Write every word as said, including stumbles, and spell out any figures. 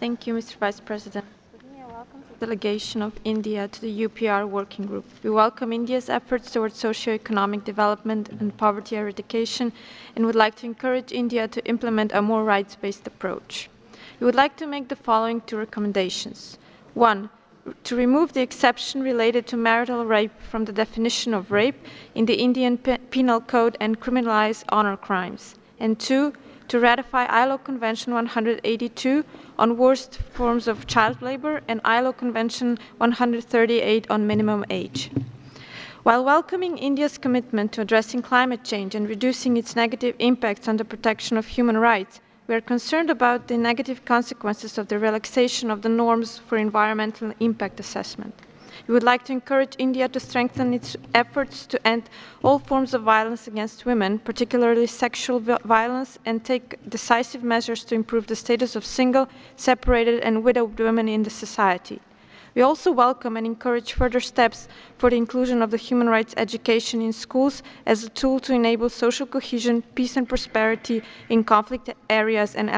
Thank you, Mister Vice President. Virginia welcomes the delegation of India to the U P R Working Group. We welcome India's efforts towards socio-economic development and poverty eradication and would like to encourage India to implement a more rights-based approach. We would like to make the following two recommendations. One, to remove the exception related to marital rape from the definition of rape in the Indian Pe Penal Code and criminalize honor crimes. And two, to ratify I L O Convention one hundred eighty-two on worst forms of child labor and I L O Convention one hundred thirty-eight on minimum age. While welcoming India's commitment to addressing climate change and reducing its negative impacts on the protection of human rights, we are concerned about the negative consequences of the relaxation of the norms for environmental impact assessment. We would like to encourage India to strengthen its efforts to end all forms of violence against women, particularly sexual violence, and take decisive measures to improve the status of single, separated, and widowed women in the society. We also welcome and encourage further steps for the inclusion of the human rights education in schools as a tool to enable social cohesion, peace and prosperity in conflict areas and